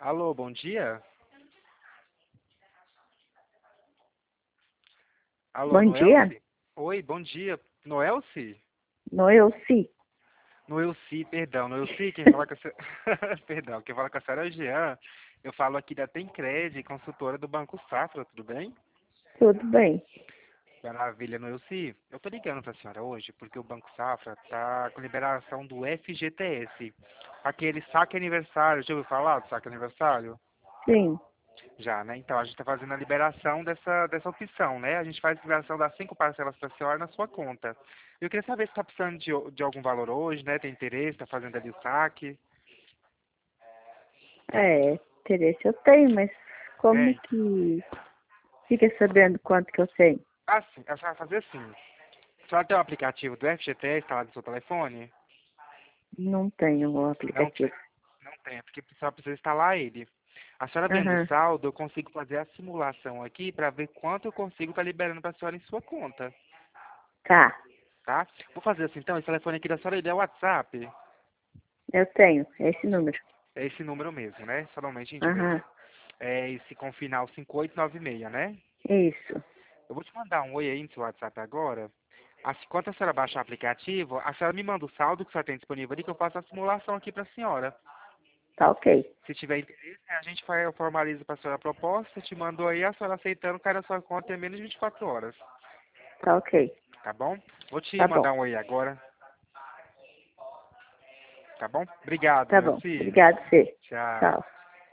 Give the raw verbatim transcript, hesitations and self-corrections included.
Alô, bom dia? Alô, Bom dia. Noelce? Oi, bom dia. Noelce? Noelci. Noelci, perdão. Noelci, quem fala com a senhora... Perdão, quem fala com a senhora é o Jean. Eu falo aqui da Tencred, consultora do Banco Safra, tudo bem? Tudo bem. Maravilha, Noelci. Eu tô ligando pra senhora hoje porque o Banco Safra tá com liberação do F G T S. Aquele saque aniversário, já ouviu falar do saque aniversário? Sim. Já, né? Então a gente está fazendo a liberação dessa, dessa opção, né? A gente faz a liberação das cinco parcelas para a senhora na sua conta. Eu queria saber se está precisando de, o- de algum valor hoje, né? Tem interesse, está fazendo ali o saque. É, interesse eu tenho, mas como Tem. que fica sabendo quanto que eu tenho? Ah, sim. A senhora vai fazer assim. A senhora tem o aplicativo do F G T S instalado no seu telefone? Não tenho o Não aplicativo. tem. Não tem, é porque a senhora precisa instalar ele. A senhora vendo o Aham. saldo, eu consigo fazer a simulação aqui para ver quanto eu consigo estar liberando para a senhora em sua conta, Tá. tá? Vou fazer assim, então, esse telefone aqui da senhora, ele é o WhatsApp. Eu tenho. É esse número. É esse número mesmo, né? Somente a gente vê. Aham. É esse com final cinco oito nove seis, né? Isso. Eu vou te mandar um oi aí no seu WhatsApp agora. Assim, quando a senhora baixar o aplicativo, a senhora me manda o saldo que a senhora tem disponível ali, que eu faço a simulação aqui para a senhora. Tá ok. Se tiver interesse, a gente faz, eu formalizo para a senhora a proposta, te mandou aí, a senhora aceitando, cai na sua conta em menos de vinte e quatro horas. Tá ok. Tá bom? Vou te Tá bom. mandar um oi agora, tá bom? Obrigado, Tá meu bom. filho. Obrigado, Fê. Tchau. Tchau.